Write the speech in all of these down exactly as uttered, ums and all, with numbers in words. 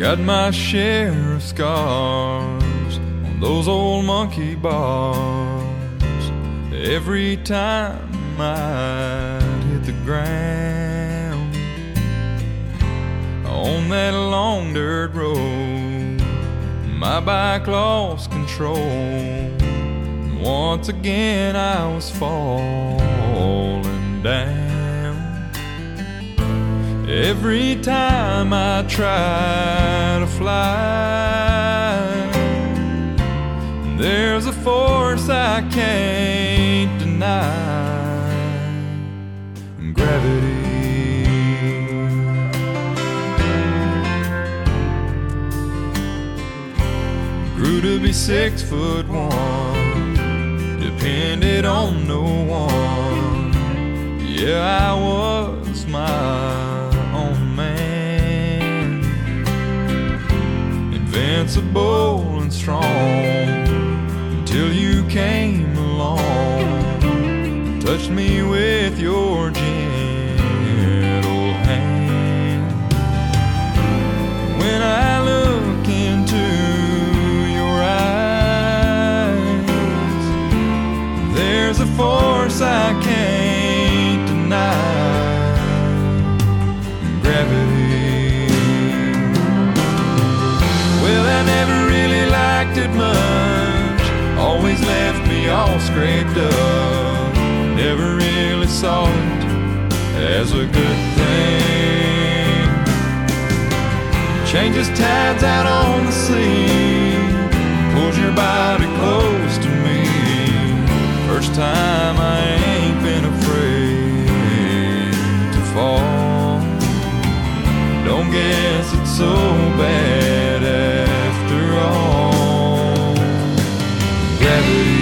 Got my share of scars on those old monkey bars. Every time I'd hit the ground on that long dirt road, my bike lost control. Once again I was falling down. Every time I try to fly, there's a force I can't deny. Gravity. Grew to be six foot one, depended on no one. Yeah, I was my own man, invincible and strong, until you came along, touched me with your gentle hand. When I look into your eyes, there's a force I can't deny. Gravity. Well, I never really liked it much, always left me all scraped up. Never really saw it as a good thing. Changes tides out on the sea, pulls your body close to me. First time I ain't been afraid to fall. Don't guess it's so bad after all. Gravity.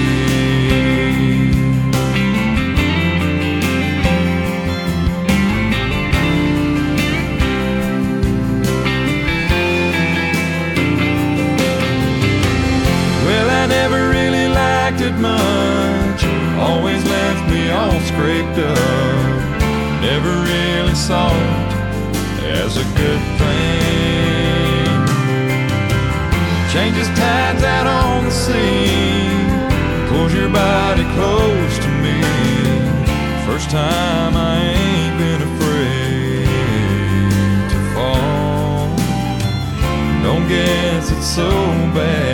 Well, I never really liked it much, always left me all scraped up. Never really saw it as a good thing. Changes tides out on the sea, pulls your body close to me. First time I ain't been afraid to fall. Don't guess it's so bad